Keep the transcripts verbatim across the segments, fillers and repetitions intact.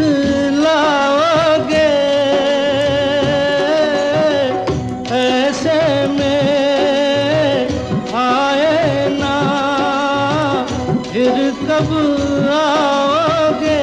लाओगे, ऐसे में आए ना फिर कब आओगे।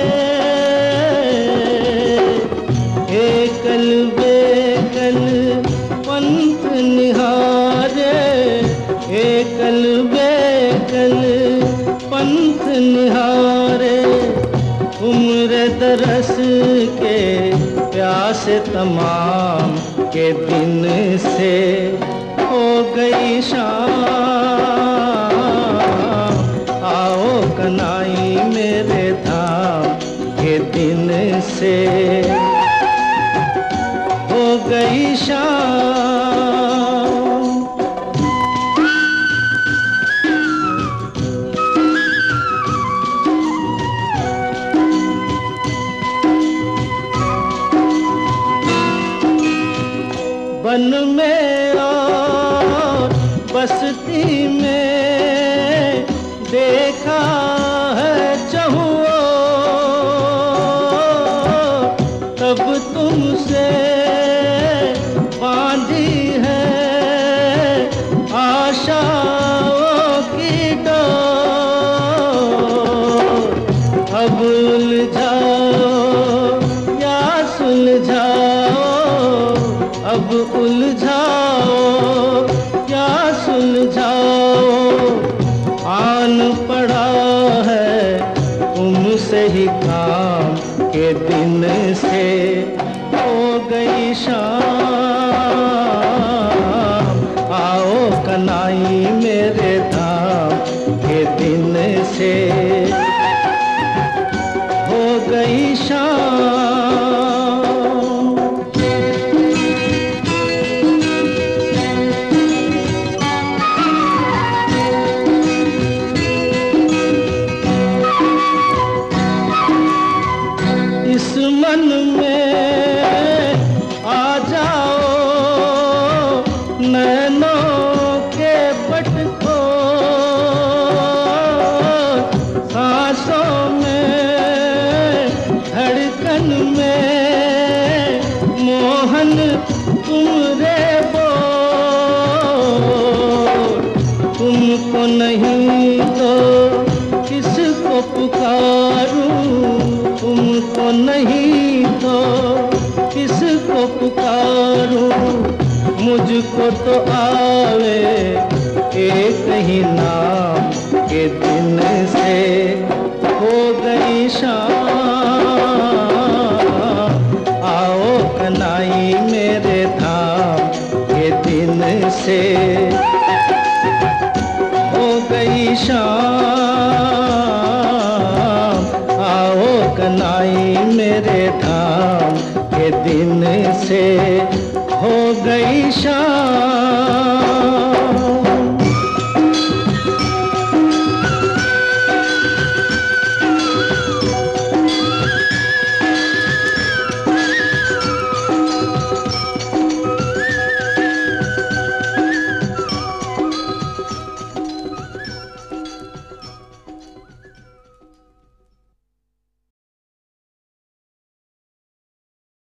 एकल बेकल पंथ निहारे, एकल बेकल पंथ निहारे, उम्र दरस के प्यासे तमाम के दिन से हो गई शाम। आओ कनाई मेरे धाम के दिन से हो गई शाम। वन में और बस्ती में देखा है चहुओ, तब तुमसे बांधी है आशाओं की डोर। अब उलझाओ या सुलझाओ, अब उलझाओ या सुलझाओ, आन पड़ा है तुमसे ही काम के दिन से हो गई शाम। आओ कनाई मेरे धाम के दिन से हो गई शाम। इस मन में आ जाओ नैनों के पट को, सांसों में धड़कन में मोहन तुम रे बोल। तुमको नहीं तो किसको पुकारूं, तुमको नहीं तो किसको पुकारूं। मुझको तो आवे एक ही नाम के दिन से हो गई शाम। आओ कनाई मेरे धाम के दिन से हो गई शाम। आओ कनाई मेरे धाम के दिन से हो गई शाम।